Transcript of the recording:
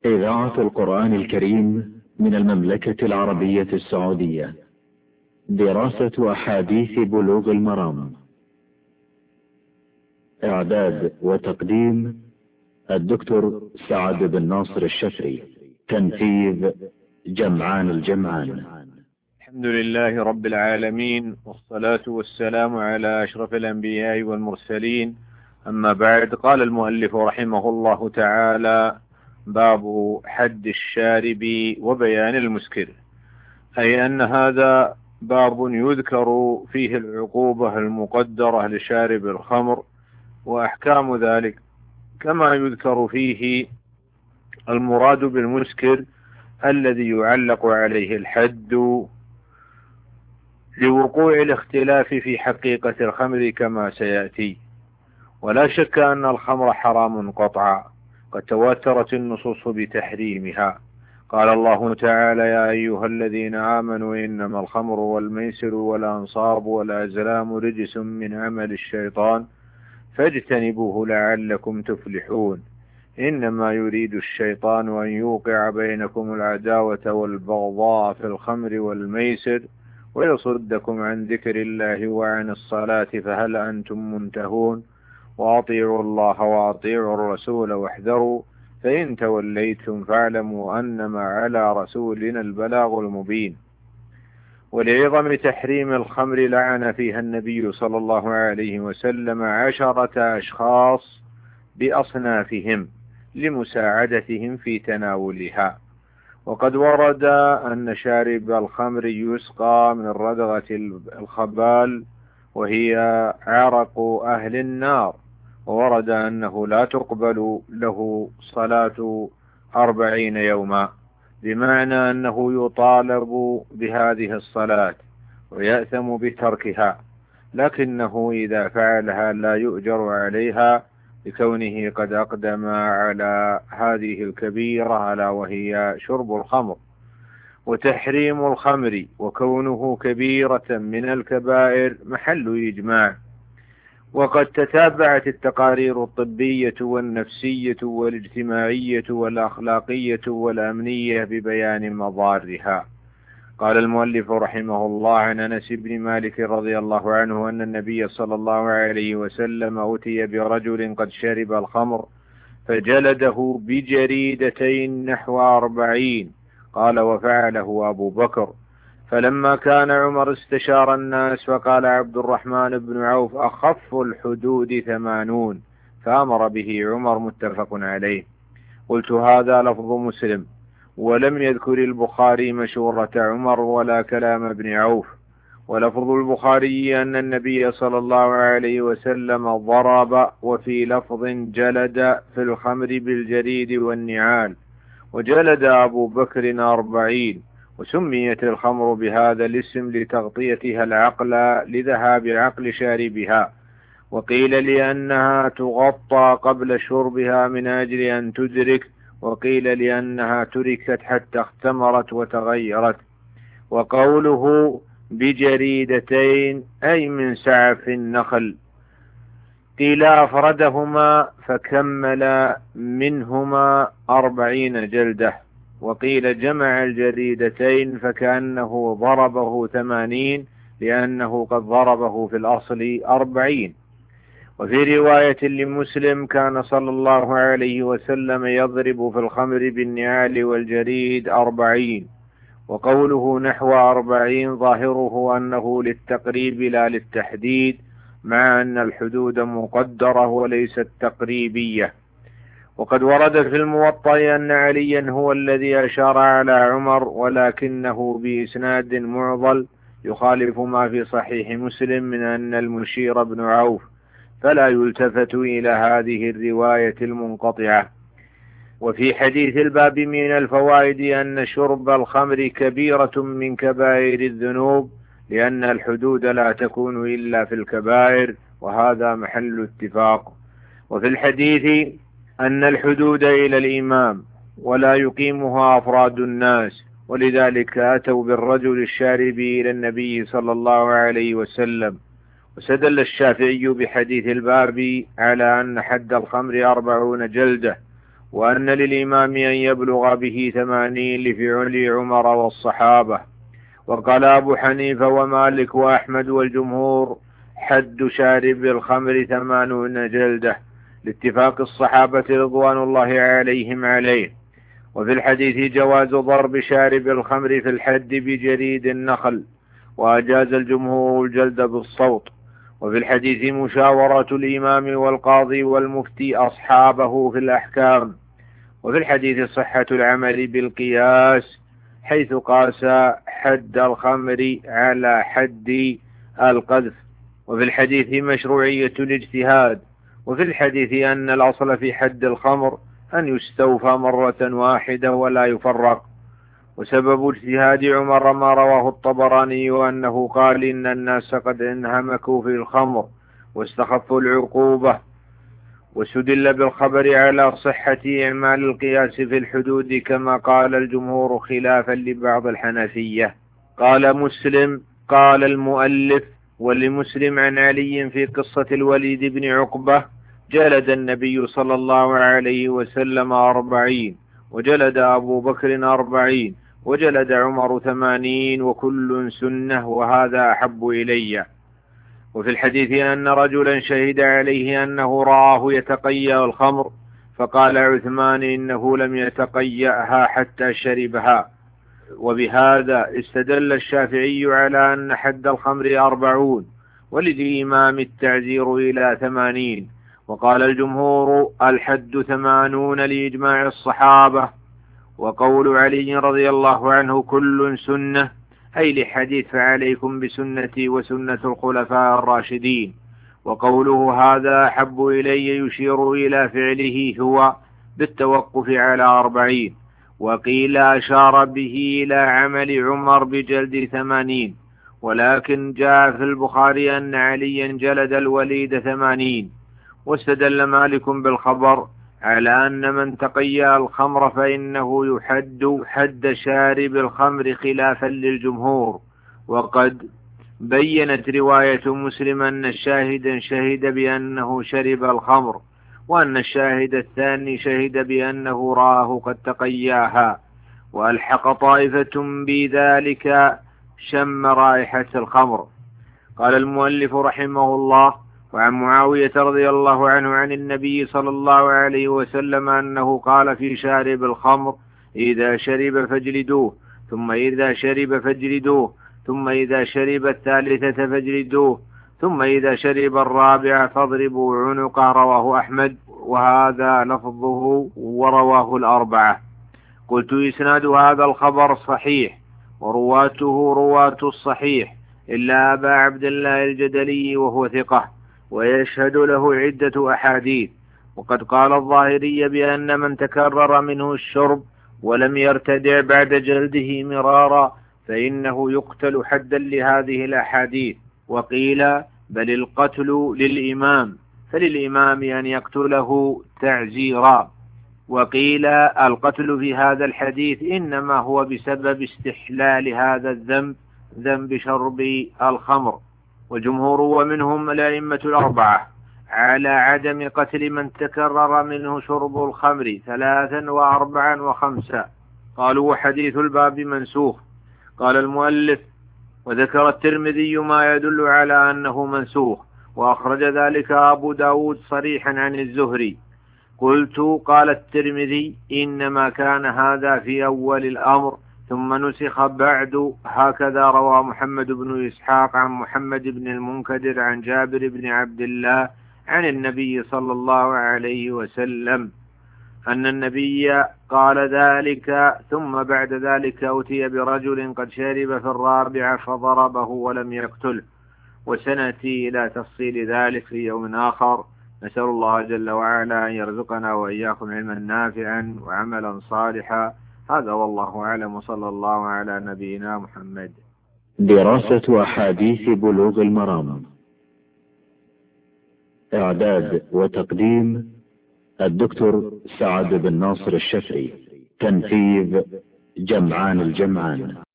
إذاعة القرآن الكريم من المملكة العربية السعودية. دراسة أحاديث بلوغ المرام. إعداد وتقديم الدكتور سعد بن ناصر الشفري. تنفيذ جمعان الجمعان. الحمد لله رب العالمين، والصلاة والسلام على أشرف الأنبياء والمرسلين. أما بعد، قال المؤلف رحمه الله تعالى: باب حد الشارب وبيان المسكر، أي أن هذا باب يذكر فيه العقوبة المقدرة لشارب الخمر وأحكام ذلك، كما يذكر فيه المراد بالمسكر الذي يعلق عليه الحد، لوقوع الاختلاف في حقيقة الخمر كما سيأتي. ولا شك أن الخمر حرام قطعا، قد تواترت النصوص بتحريمها. قال الله تعالى: يا أيها الذين آمنوا إنما الخمر والميسر والأنصاب والأزلام رجس من عمل الشيطان فاجتنبوه لعلكم تفلحون. إنما يريد الشيطان أن يوقع بينكم العداوة والبغضاء في الخمر والميسر ويصدكم عن ذكر الله وعن الصلاة فهل أنتم منتهون. وأطيعوا الله وأطيعوا الرسول واحذروا فإن توليتم فاعلموا أنما على رسولنا البلاغ المبين. ولعظم تحريم الخمر لعن فيها النبي صلى الله عليه وسلم 10 أشخاص بأصنافهم لمساعدتهم في تناولها. وقد ورد أن شارب الخمر يسقى من ردغة الخبال وهي عرق أهل النار، وورد أنه لا تقبل له صلاة 40 يوما، بمعنى أنه يطالب بهذه الصلاة ويأثم بتركها، لكنه إذا فعلها لا يؤجر عليها لكونه قد أقدم على هذه الكبيرة ألا وهي شرب الخمر. وتحريم الخمر وكونه كبيرة من الكبائر محل إجماع، وقد تتابعت التقارير الطبية والنفسية والاجتماعية والأخلاقية والأمنية ببيان مضارها. قال المؤلف رحمه الله عن أنس بن مالك رضي الله عنه أن النبي صلى الله عليه وسلم أتي برجل قد شرب الخمر فجلده بجريدتين نحو 40. قال: وفعله أبو بكر. فلما كان عمر استشار الناس فقال عبد الرحمن بن عوف: أخف الحدود 80، فأمر به عمر. متفق عليه. قلت: هذا لفظ مسلم، ولم يذكر البخاري مشورة عمر ولا كلام ابن عوف. ولفظ البخاري أن النبي صلى الله عليه وسلم ضرب، وفي لفظ جلد في الخمر بالجريد والنعال، وجلد أبو بكر 40. وسميت الخمر بهذا الاسم لتغطيتها العقل لذهاب عقل شاربها، وقيل لأنها تغطى قبل شربها من أجل أن تدرك، وقيل لأنها تركت حتى اختمرت وتغيرت. وقوله بجريدتين أي من سعف النخل. قيل أفردهما فكمل منهما 40 جلدة، وقيل جمع الجريدتين فكأنه ضربه 80 لأنه قد ضربه في الأصل 40. وفي رواية لمسلم: كان صلى الله عليه وسلم يضرب في الخمر بالنعال والجريد 40. وقوله نحو 40 ظاهره أنه للتقريب لا للتحديد، مع أن الحدود مقدرة وليست تقريبية. وقد ورد في الموطأ أن عليا هو الذي أشار على عمر، ولكنه بإسناد معضل يخالف ما في صحيح مسلم من أن المشير بن عوف، فلا يلتفت إلى هذه الرواية المنقطعة. وفي حديث الباب من الفوائد أن شرب الخمر كبيرة من كبائر الذنوب، لأن الحدود لا تكون إلا في الكبائر، وهذا محل اتفاق. وفي الحديث أن الحدود إلى الإمام ولا يقيمها أفراد الناس، ولذلك أتوا بالرجل الشارب إلى النبي صلى الله عليه وسلم. وسدل الشافعي بحديث الباب على أن حد الخمر 40 جلدة، وأن للإمام أن يبلغ به 80 لفعل عمر والصحابة. وقال أبو حنيفة ومالك وأحمد والجمهور حد شارب الخمر 80 جلدة لاتفاق الصحابة رضوان الله عليهم عليه. وفي الحديث جواز ضرب شارب الخمر في الحد بجريد النخل، وأجاز الجمهور الجلد بالصوت. وفي الحديث مشاورة الإمام والقاضي والمفتي أصحابه في الأحكام. وفي الحديث صحة العمل بالقياس حيث قاس حد الخمر على حد القذف. وفي الحديث مشروعية الاجتهاد. وفي الحديث أن الأصل في حد الخمر أن يستوفى مرة واحدة ولا يفرق. وسبب اجتهاد عمر ما رواه الطبراني أنه قال إن الناس قد انهمكوا في الخمر واستخفوا العقوبة. واستدل بالخبر على صحة إعمال القياس في الحدود كما قال الجمهور خلافا لبعض الحنفية. قال مسلم قال المؤلف ولمسلم عن علي في قصة الوليد بن عقبة جلد النبي صلى الله عليه وسلم 40 وجلد أبو بكر 40 وجلد عمر 80 وكل سنة وهذا أحب إلي. وفي الحديث أن رجلا شهد عليه أنه رآه يتقيأ الخمر فقال عثمان إنه لم يتقيأها حتى شربها. وبهذا استدل الشافعي على أن حد الخمر 40 وللإمام التعزير إلى 80. وقال الجمهور الحد 80 لإجماع الصحابة. وقول علي رضي الله عنه كل سنة أي لحديث فعليكم بسنتي وسنة الخلفاء الراشدين. وقوله هذا أحب إلي يشير إلى فعله هو بالتوقف على 40. وقيل أشار به إلى عمل عمر بجلد 80. ولكن جاء في البخاري أن عليا جلد الوليد 80. واستدل مالك بالخبر على أن من تقيأ الخمر فإنه يحد حد شارب الخمر خلافا للجمهور. وقد بينت رواية مسلم أن الشاهد شهد بأنه شرب الخمر وأن الشاهد الثاني شهد بأنه رآه قد تقياها. وألحق طائفة بذلك شم رائحة الخمر. قال المؤلف رحمه الله وعن معاوية رضي الله عنه عن النبي صلى الله عليه وسلم أنه قال في شارب الخمر إذا شرب فاجلدوه ثم إذا شرب فاجلدوه ثم إذا شرب الثالثة فاجلدوه ثم إذا شرب الرابعة فاضربوا عنقه. رواه أحمد وهذا لفظه ورواه الأربعة. قلت إسناد هذا الخبر صحيح ورواته رواة الصحيح إلا أبا عبد الله الجدلي وهو ثقة ويشهد له عدة أحاديث. وقد قال الظاهري بأن من تكرر منه الشرب ولم يرتدع بعد جلده مرارا فإنه يقتل حدا لهذه الأحاديث. وقيل بل القتل للإمام فللإمام أن يقتله تعزيرا. وقيل القتل في هذا الحديث إنما هو بسبب استحلال هذا الذنب ذنب شرب الخمر. والجمهور ومنهم الأئمة الأربعة على عدم قتل من تكرر منه شرب الخمر 3 و4 و5. قالوا وحديث الباب منسوخ. قال المؤلف وذكر الترمذي ما يدل على أنه منسوخ وأخرج ذلك أبو داود صريحا عن الزهري. قلت قال الترمذي إنما كان هذا في أول الأمر ثم نسخ بعد هكذا روى محمد بن إسحاق عن محمد بن المنكدر عن جابر بن عبد الله عن النبي صلى الله عليه وسلم أن النبي قال ذلك ثم بعد ذلك أتي برجل قد شرب في الرابعة فضربه ولم يقتله. وسنأتي إلى تفصيل ذلك في يوم آخر. نسأل الله جل وعلا أن يرزقنا وإياكم علما نافعا وعملا صالحا. هذا والله أعلم وصلى الله على نبينا محمد. دراسة أحاديث بلوغ المرام. إعداد وتقديم الدكتور سعد بن ناصر الشفري. تنفيذ جمعان الجمعان.